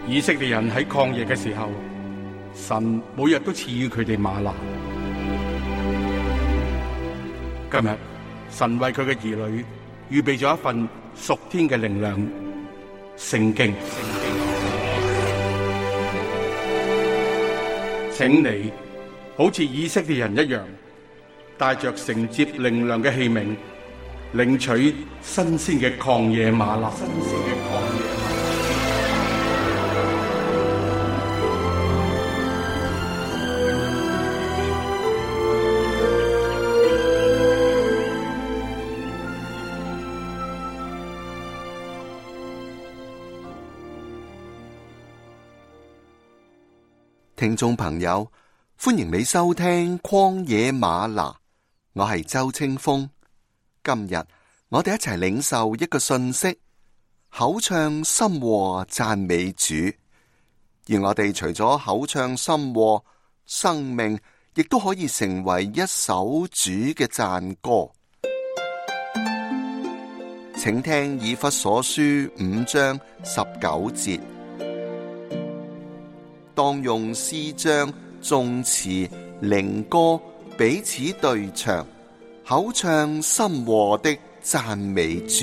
以色列人喺曠野嘅時候，神每日都賜予佢哋嗎哪。今日神為佢嘅兒女預備咗一份屬天嘅靈糧——聖經。請你好似以色列人一樣，帶着承接靈糧嘅器皿，領取新鮮嘅曠野嗎哪。 聽眾朋友，歡迎你收聽曠野嗎哪，我係周清風。今日我哋一齊領受一個信息，口唱心和讚美主。而我哋除咗口唱心和，生命亦都可以成為一首主嘅讚歌。請聽以弗所書5章19節。當用詩章、頌詞、靈歌彼此對唱，口唱心和的讚美主。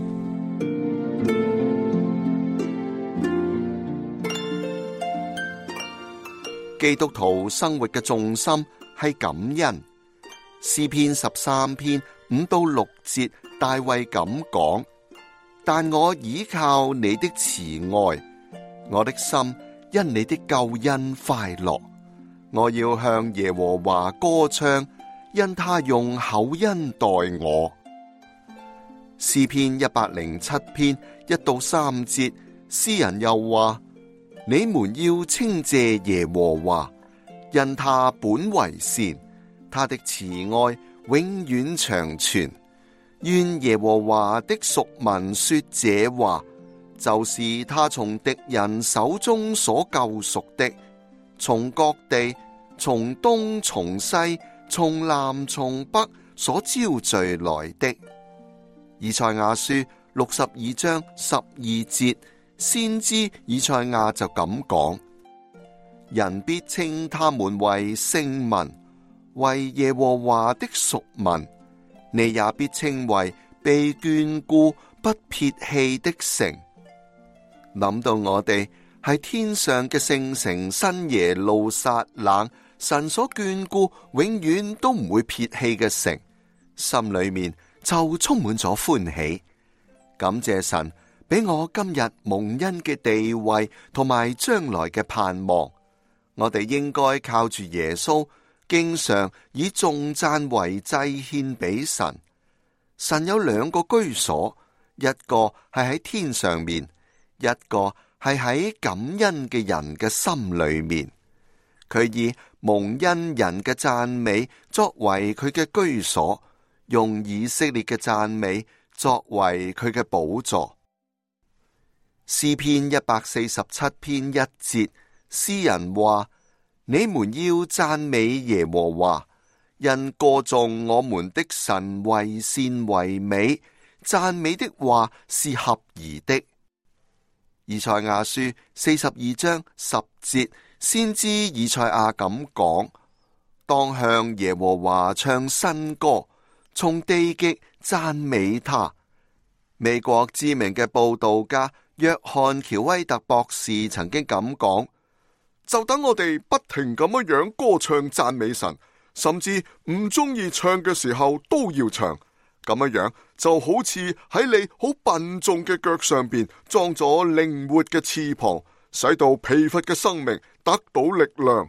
基督徒生活嘅重心係感恩。詩篇13篇5到6節，大衛咁講：但我倚靠你的慈愛，我的心因你的救恩快樂，我要向耶和華歌唱，因他用厚恩待我。詩篇107篇1到3節，詩人又話：你們要稱謝耶和華，因他本為善，他的慈愛永遠長存。願耶和華的屬民說這話，就是他從敵人手中所救贖的，從各地、從東從西、從南從北所招聚來的。以賽亞書62章12節，先知以賽亞就咁講：人必稱他們為聖民，為耶和華的屬民。你也必稱為被眷顧不撇棄的城。諗到我哋係天上嘅聖城新耶路撒冷，神所眷顧永遠都唔會撇棄嘅城，心裏面就充滿咗歡喜。感謝神俾我今日蒙恩嘅地位同埋將來嘅盼望。我哋應該靠住耶穌，經常以頌讚為祭獻俾神。神有2個居所，一個係喺天上面，一個係喺感恩嘅人嘅心裏面。佢以蒙恩人嘅讚美作為佢嘅居所，用以色列嘅讚美作為佢嘅寶座。詩篇147篇1節，詩人話：你們要讚美耶和華，因歌頌我們的神為善為美，讚美的話是合宜的。以賽亞書42章10節，先知以賽亞咁講：當向耶和華唱新歌，從地極讚美他。美國知名嘅佈道家約翰喬威特博士曾經咁講：就等我哋不停咁樣歌唱讚美神，甚至唔中意唱嘅時候都要唱。咁樣就好似喺你好笨重嘅腳上邊裝咗靈活嘅翅膀，使到疲乏嘅生命得到力量。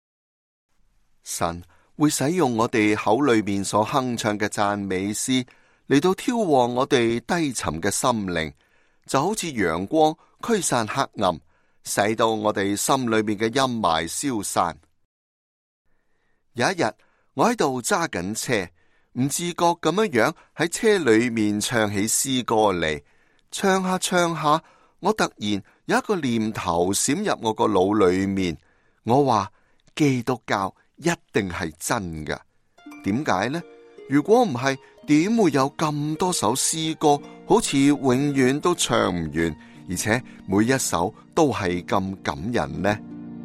神會使用我哋口裏面所哼唱嘅讚美詩嚟到挑旺我哋低沉嘅心靈，就好似陽光驅散黑暗，使到我哋心裏面嘅陰霾消散。有一日，我喺度揸緊車，唔自覺咁樣喺車裏面唱起詩歌嚟，唱下唱下，我突然有一個念頭閃入我個腦裏面，我話基督教一定係真㗎。點解呢？如果唔係，點會有咁多首詩歌好似永遠都唱唔完， 而且每一首都係咁感人呢？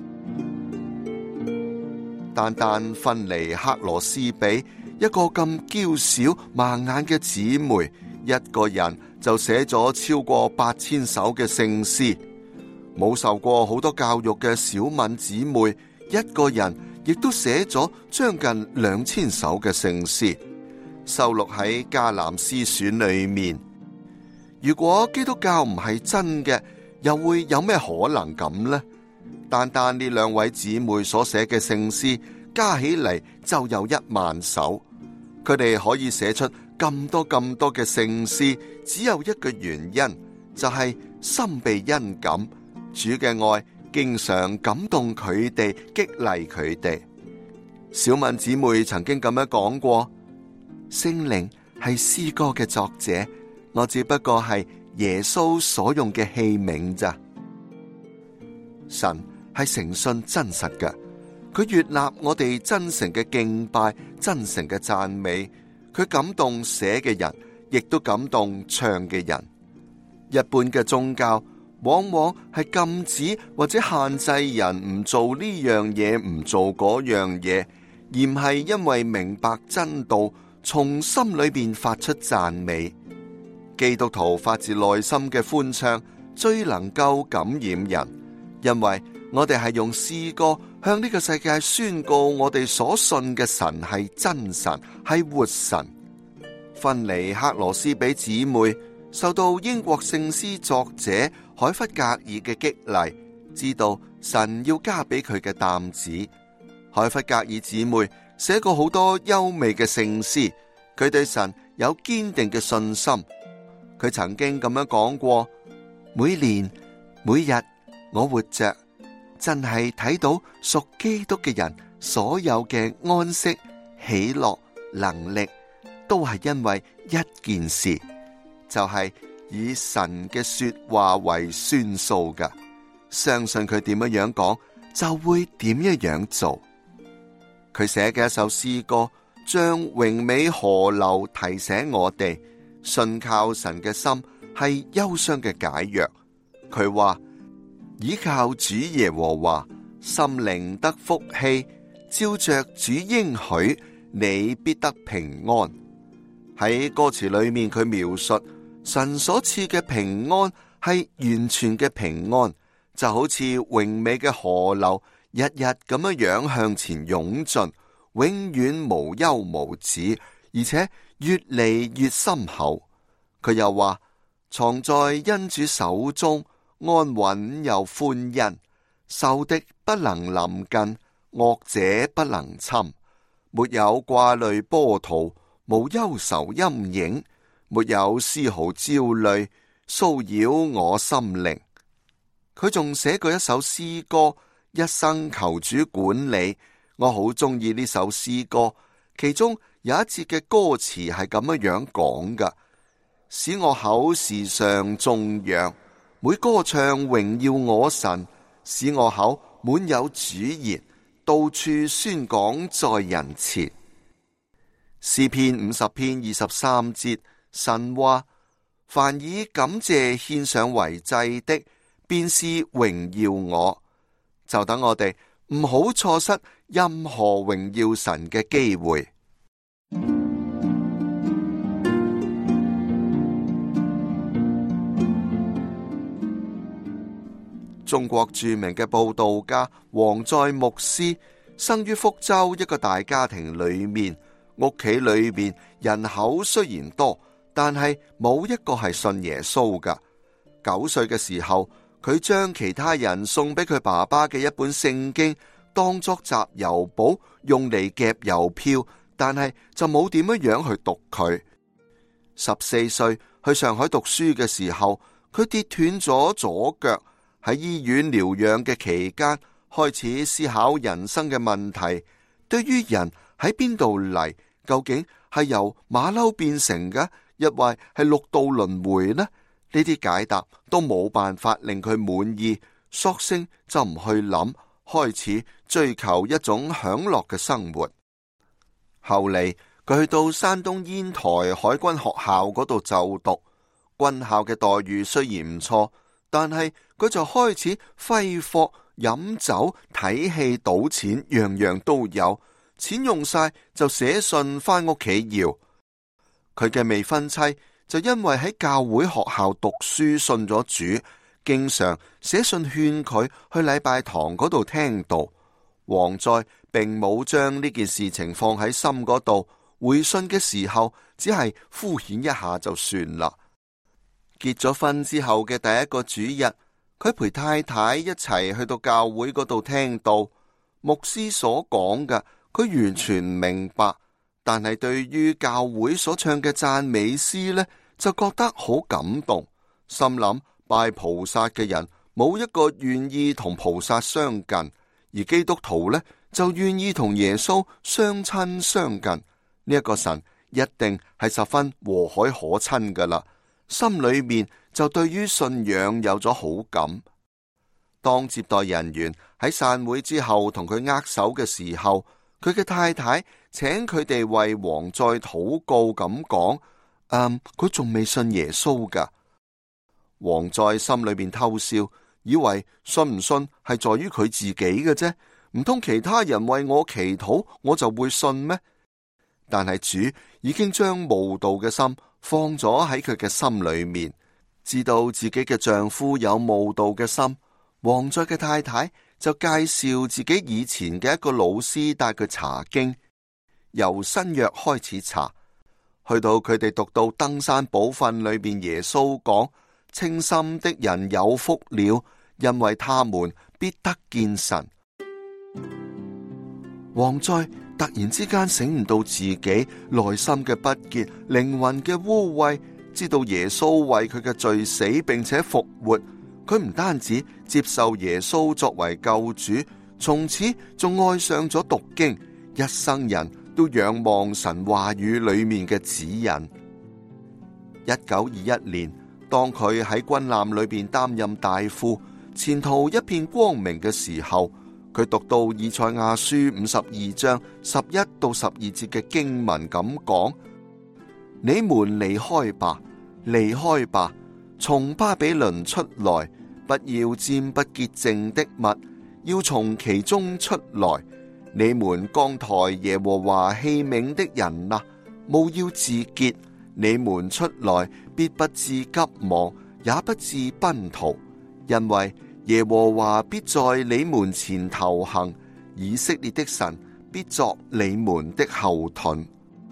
單單芬尼克羅斯比一個咁嬌小盲眼嘅姊妹，一個人就寫咗超過8000首嘅聖詩。冇受過好多教育嘅小敏姊妹，一個人亦都寫咗將近2000首嘅聖詩，收錄喺迦南詩選裏面。如果基督教唔係真嘅，又會有咩可能咁呢？單單呢兩位姊妹所寫嘅聖詩加起嚟就有10000首，佢哋可以寫出咁多嘅聖詩，只有一個原因，就係心被恩感，主嘅愛經常感動佢哋，激勵佢哋。小敏姊妹曾經咁樣講過：聖靈係詩歌嘅作者，我只不過係耶穌所用嘅器皿咋。神係誠信真實嘅，佢悅納我哋真誠嘅敬拜、真誠嘅讚美，佢感動寫嘅人，亦都感動唱嘅人。一般嘅宗教往往係禁止或者限制人唔做呢樣嘢，唔做嗰樣嘢，而唔係因為明白真道，從心裏邊發出讚美。基督徒發自內心嘅歡唱，最能夠感染人，因為我哋係用詩歌向呢個世界宣告我哋所信嘅神係真神，係活神。芬尼克羅斯比姊妹受到英國聖詩作者海弗格爾嘅激勵，知道神要加俾佢嘅擔子。海弗格爾姊妹寫過好多優美嘅聖詩，佢對神有堅定嘅信心。佢曾經咁樣講過：每年每日我活着，真係睇到屬基督嘅人所有嘅安息、喜樂、能力，都係因為一件事，就係以神嘅說話為算數噶。相信佢點樣講，就會點樣做。佢寫嘅一首詩歌，將榮美河流提醒我哋，信靠神嘅心係憂傷嘅解藥。佢話：倚靠主耶和華，心靈得福氣，照着主應許，你必得平安。喺歌詞裏面，佢描述神所賜嘅平安係完全嘅平安，就好似榮美嘅河流，日日咁樣向前湧進，永遠無憂無止，而且越嚟越深厚。佢又話：藏在恩主手中，安穩又歡欣，仇敵不能臨近，惡者不能侵，沒有掛慮波濤，無憂愁陰影，沒有絲毫焦慮騷擾我心靈。佢仲寫過一首詩歌，一生求主管理。我好中意呢首詩歌，其中有一節嘅歌詞係咁樣講噶：使我口時常頌揚，每歌唱榮耀我神，使我口滿有主言，到處宣講在人前。詩篇50篇23節，神話：凡以感謝獻上為祭的，便是榮耀我。就等我哋唔好錯失任何榮耀神嘅機會。中國著名嘅佈道家王在牧師生於福州一個大家庭裏面，屋企裏面人口雖然多，但係冇一個係信耶穌噶。9歲嘅時候，佢將其他人送俾佢爸爸嘅一本聖經當作集郵簿，用嚟夾郵票，但係就冇點樣去讀佢。14歲去上海讀書嘅時候，佢跌斷咗左腳，喺醫院療養嘅期間，開始思考人生嘅問題。對於人喺邊度嚟，究竟係由馬騮變成嘅，抑或係六道輪迴呢？呢啲解答都冇辦法令佢滿意，索性就唔去諗，開始追求一種享樂嘅生活。後嚟佢去到山東煙台海軍學校嗰度就讀，軍校嘅待遇雖然唔錯， 但係佢就開始揮霍、飲酒、睇戲、賭錢，樣樣都有。錢用晒就寫信返屋企要。佢嘅未婚妻就因為喺教會學校讀書信咗主，經常寫信勸佢去禮拜堂嗰度聽道。王在並冇將呢件事情放喺心嗰度，回信嘅時候只係敷衍一下就算啦。結咗婚之後嘅第一個主日，佢陪太太一齊去到教會嗰度聽道。牧師所講嘅，佢完全唔明白，但係對於教會所唱嘅讚美詩呢，就覺得好感動，心諗拜菩薩嘅人冇一個願意同菩薩相近，而基督徒呢，就願意同耶穌相親相近。呢一個神一定係十分和藹可親噶啦，心裏面就對於信仰有咗好感。當接待人員喺散會之後同佢握手嘅時候，佢嘅太太請佢哋為王在禱告咁講，佢仲未信耶穌噶。王在心裏面偷笑，以為信唔信係在於佢自己嘅啫，唔通其他人為我祈禱，我就會信咩？但係主已經將慕道嘅心放咗喺佢嘅心裏面，知道自己嘅丈夫有慕道嘅心。王在嘅太太就介紹自己以前嘅一個老師帶佢查經，由新約開始查，去到佢哋讀到登山寶訓裏邊耶穌講，清心的人有福了，因為他們必得見神。王在突然之間醒悟到自己內心嘅不潔、靈魂嘅污穢，知道耶穌為佢嘅罪死並且復活。佢唔單止接受耶穌作為救主，從此仲愛上咗讀經，一生人都仰望神話語裏面嘅指引。1921年，當佢喺軍艦裏邊擔任大副，前途一片光明嘅時候，佢讀到以賽亞書52章11到12節嘅經文咁講：你們離開吧，離開吧，從巴比倫出來，不要沾不潔淨的物，要從其中出來。你們扛抬耶和華器皿的人啊，務要自潔。你們出來，必不致急忙，也不致奔逃，因為耶和華必在你們前頭行，以色列的神必作你們的後盾。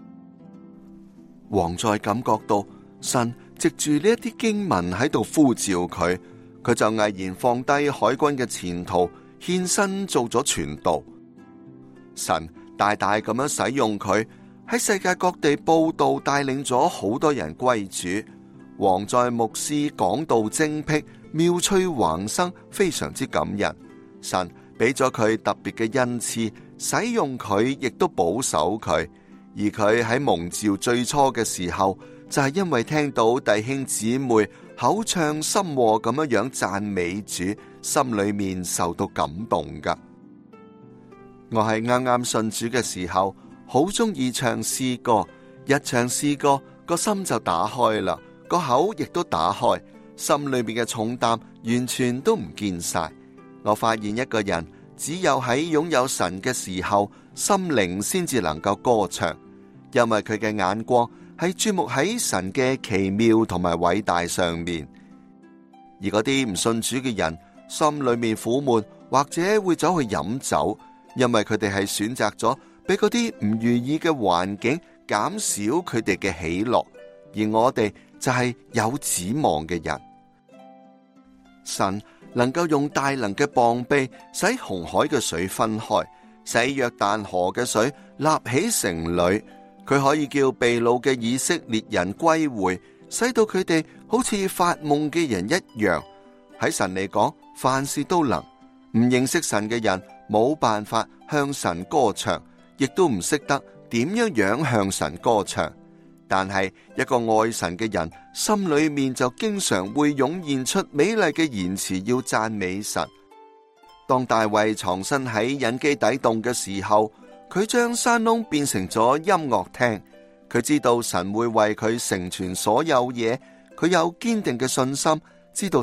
王在感覺到神藉住呢一啲經文喺度呼召佢，佢就毅然放低海軍嘅前途，獻身做咗傳道。神大大咁樣使用佢，喺世界各地佈道，帶領咗好多人歸主。王在牧師講道精闢，妙趣橫生，非常之感人。神俾咗佢特別嘅恩賜，使用佢，亦都保守佢。而佢喺蒙召最初嘅時候，就係因為聽到弟兄姊妹口唱心和咁樣讚美主，心裏面受到感動噶。我係啱啱信主嘅時候，好中意唱詩歌，一唱詩歌個心就打開啦，個口亦都打開，心裏面嘅重擔完全都唔見晒。我發現一個人只有喺擁有神嘅時候，心靈先至能夠歌唱，因為佢嘅眼光係注目喺神嘅奇妙同埋偉大上面。而嗰啲唔信主嘅人，心裏面苦悶，或者會走去飲酒，因為佢哋係選擇咗俾嗰啲唔如意嘅環境減少佢哋嘅喜樂。而我哋就係有指望嘅人。神能夠用大能嘅膀臂使紅海嘅水分開，使約旦河嘅水立起成壘。佢可以叫被擄嘅以色列人歸回，使到佢哋好似發夢嘅人一樣。喺神嚟講，凡事都能。唔認識神嘅人冇辦法向神歌唱，亦都唔識得點樣向神歌唱。但係一個愛神嘅人，心裏面就經常會湧現出美麗嘅言辭，要讚美神。當大衛藏身喺隱基底洞嘅時候，佢將山窿變成咗音樂廳。佢知道神會為佢成全所有嘢，佢有堅定嘅信心，知道神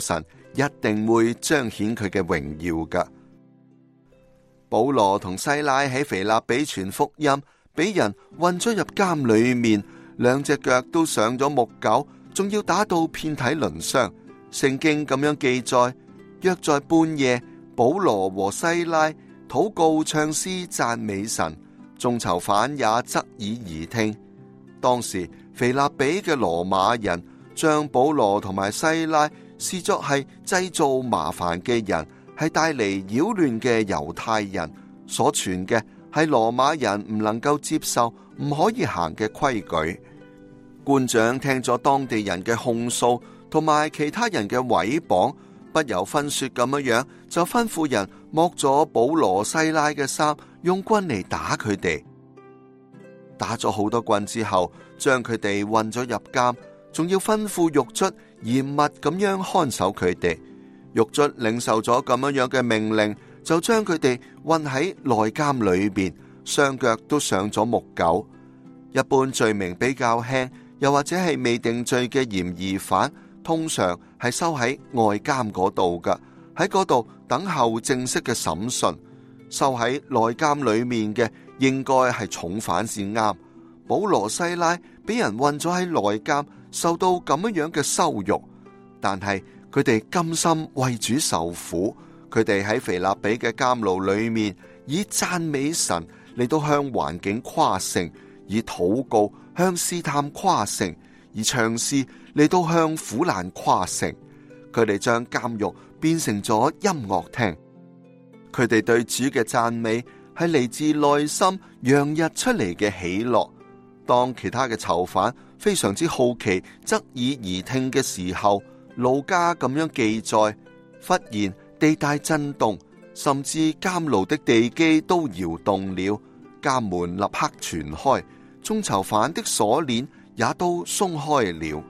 一定會彰顯佢嘅榮耀㗎。保羅同西拉喺腓立比傳福音，俾人困咗入監裏面，兩隻腳都上咗木狗，仲要打到遍體鱗傷。聖經咁樣記載，約在半夜，保羅和西拉禱告唱詩讚美神，眾囚犯也側耳而聽。當時腓立比嘅羅馬人將保羅同埋西拉視作係製造麻煩嘅人，係帶嚟擾亂嘅猶太人，所傳嘅係羅馬人唔能夠接受、唔可以行嘅規矩。官長聽咗當地人嘅控訴同埋其他人嘅毀謗，不由分說咁樣就吩咐人剝咗保羅西拉嘅衫，用棍嚟打佢哋。打咗好多棍之後，將佢哋運咗入監，仲要吩咐獄卒嚴密咁樣看守佢哋。獄卒領受咗咁樣嘅命令，就將佢哋運喺內監裏邊，雙腳都上咗木狗。一般罪名比較輕，又或者係未定罪嘅嫌疑犯，通常係收喺外監嗰度噶，喺嗰度等候正式嘅審訊。收喺內監裏面嘅應該係重犯先啱。保羅西拉俾人運咗喺內監，受到咁樣嘅羞辱，但係佢哋甘心為主受苦。佢哋喺腓立比嘅監牢裏面，以讚美神嚟到向環境誇勝，以禱告向試探誇勝，以唱詩嚟到向苦難誇勝。佢哋將監獄變成咗音樂廳。佢哋對主嘅讚美係嚟自內心洋溢出嚟嘅喜樂。當其他嘅囚犯非常之好奇側耳而聽嘅時候，路加咁樣記載：忽然地大震動，甚至監牢的地基都搖動了，監門立刻全開，眾囚犯的鎖鏈也都鬆開了。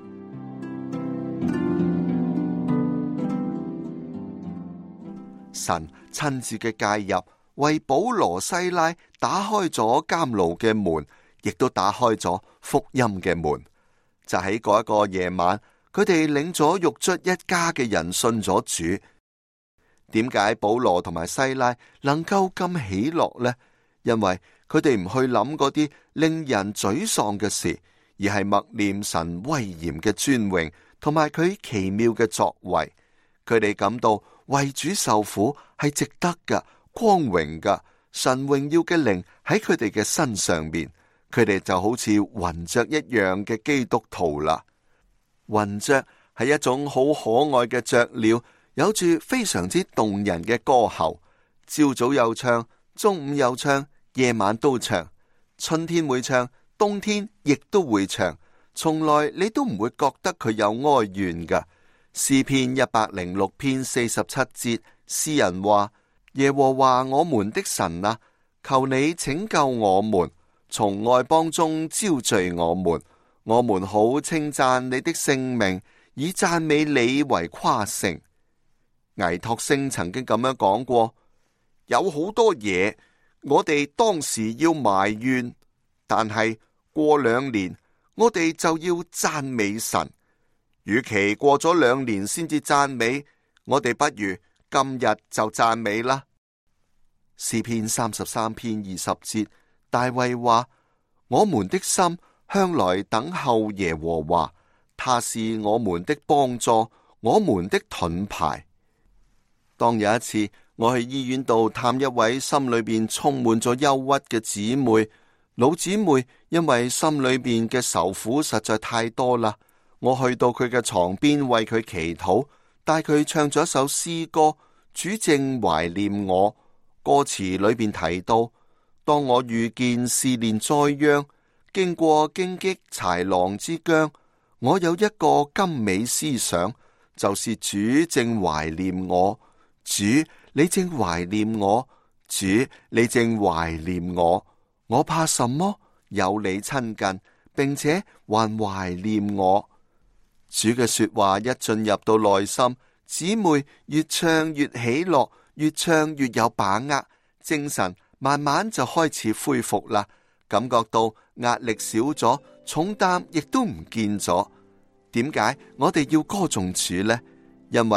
神親自嘅介入，為保羅西拉打開咗監牢嘅門，亦都打開咗福音嘅門。就喺嗰一個夜晚，佢哋領咗獄卒一家嘅人信咗主。點解保羅同埋西拉能夠咁喜樂呢？因為佢哋唔去諗嗰啲令人沮喪嘅事，而係默念神威嚴嘅尊榮同埋佢奇妙嘅作為。佢哋感到為主受苦係值得噶、光榮噶，神榮耀嘅靈喺佢哋嘅身上面。佢哋就好似雲雀一樣嘅基督徒啦。雲雀係一種好可愛嘅雀鳥，有住非常之動人嘅歌喉。朝早又唱，中午又唱，夜晚都唱。春天會唱，冬天亦都會唱，從來你都唔會覺得佢有哀怨噶。詩篇106篇47節，詩人話：耶和華我們的神啊，求你拯救我們，從外邦中招聚我們，我們好稱讚你的聖名，以讚美你為誇勝。倪柝聲曾經咁樣講過：有好多嘢我哋當時要埋怨，但係過2年我哋就要讚美神。與其過咗2年先至讚美，我哋不如今日就讚美啦。詩篇33篇20節，大衛話：我們的心向來等候耶和華，他是我們的幫助，我們的盾牌。當有一次我去醫院度探一位心裏邊充滿咗憂鬱嘅姊妹，老姊妹因為心裏邊嘅愁苦實在太多啦。我去到佢嘅床邊為佢祈禱，帶佢唱咗一首詩歌，主正懷念我。歌詞裏邊提到：當我遇見試煉災殃，經過荊棘豺狼之疆，我有一個甘美思想，就是主正懷念我。主，你正懷念我，主，你正懷念我。我怕什麼？有你親近，並且還懷念我。主嘅說話一進入到內心，姊妹越唱越喜樂，越唱越有把握，精神慢慢就開始恢復啦，感覺到壓力少咗，重擔亦都唔見咗。點解我哋要歌頌主呢？因為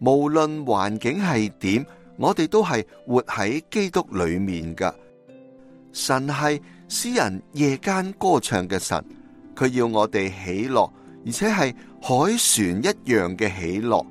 無論環境係點，我哋都係活喺基督裏面㗎。神係使人夜間歌唱嘅神，佢要我哋喜樂，而且係海船一樣嘅喜樂。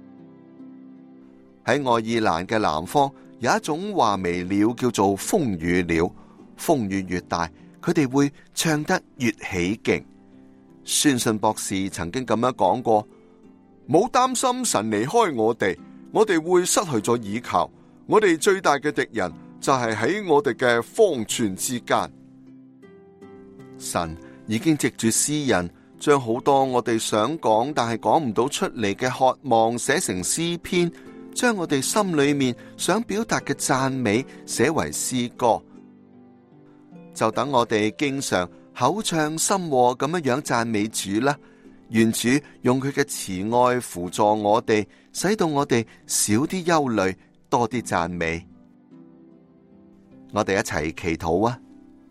喺愛爾蘭嘅南方有一種畫眉鳥叫做風雨鳥，風雨越大，佢哋會唱得越起勁。宣信博士曾經咁樣講過：冇擔心神離開我哋會失去咗倚靠，我哋最大嘅敵人就係喺我哋嘅方寸之間。神已經藉住詩人將好多我哋想講但係講唔到出嚟嘅渴望寫成詩篇，將我哋心裏面想表達嘅讚美寫為詩歌。就等我哋經常口唱心和咁樣讚美主啦，願主用佢嘅慈愛輔助我哋，使到我哋少啲憂慮，多啲讚美。我哋一齊祈禱啊！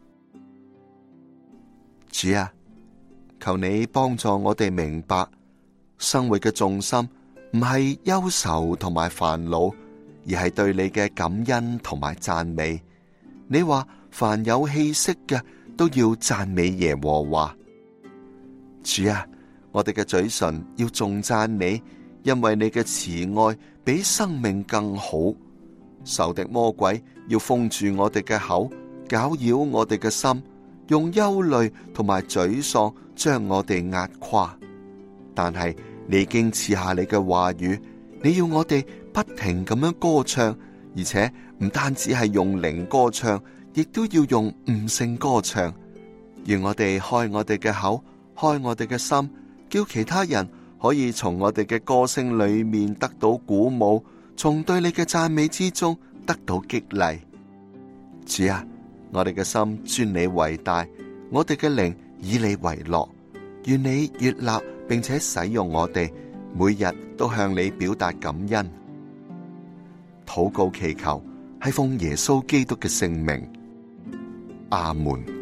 主啊，求你幫助我哋明白，生活嘅重心唔係憂愁同埋煩惱，而係對你嘅感恩同埋讚美。你話凡有氣息嘅都要讚美耶和華。主啊，我哋嘅嘴唇要頌讚你，因為你嘅慈愛比生命更好。仇敵魔鬼要封住我哋嘅口，攪擾我哋嘅心，用憂慮同埋沮喪將我哋壓垮。但係你已經賜下你嘅話語，你要我哋不停咁樣歌唱，而且唔單止係用靈歌唱，亦都要用悟性歌唱。願我哋開我哋嘅口，開我哋嘅心，叫其他人可以從我哋嘅歌聲裏面得到鼓舞，從對你嘅讚美之中得到激勵。主啊，我哋嘅心尊你為大，我哋嘅靈以你為樂。願你悅納並且使用我哋，每日都向你表達感恩。禱告祈求係奉耶穌基督嘅聖名。阿門。